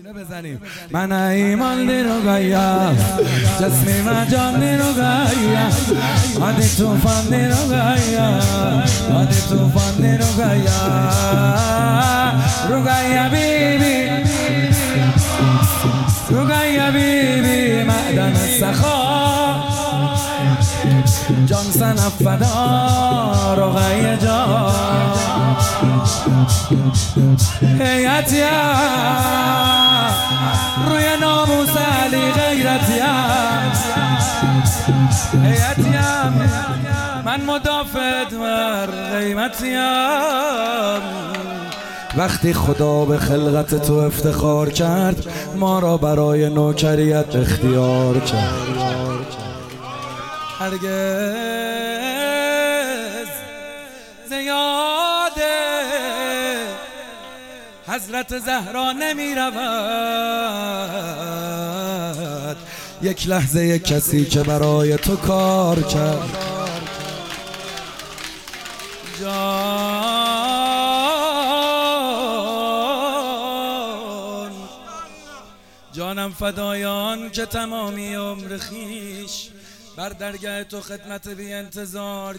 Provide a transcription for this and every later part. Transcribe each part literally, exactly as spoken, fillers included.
اینو بزنیم. من ایمان دیرو گایا جسمی من جان دیرو گایا آدی توفان دیرو گایا آدی توفان دیرو گایا رو گایا بیبی رو گایا بیبی معدن سخا جان سنف فدا رو گایا جان هیتیا روی ناموس علی غیرتیا هیتیا من مدافعت ور قیمتیم. وقتی خدا به خلقت تو افتخار کرد ما را برای نوکریت اختیار کرد. هرگز زیاده حضرت زهرا نمی رود یک لحظه یک کسی که برای تو کار کرد. جان جانم فدایان که تمامی عمر خیش بر درگاه تو خدمت بی انتظار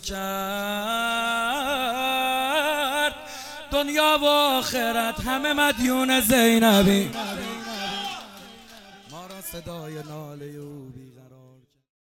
کرد. دنیا و آخرت همه مدیون زینبی ما را صدای ناله او بیقرار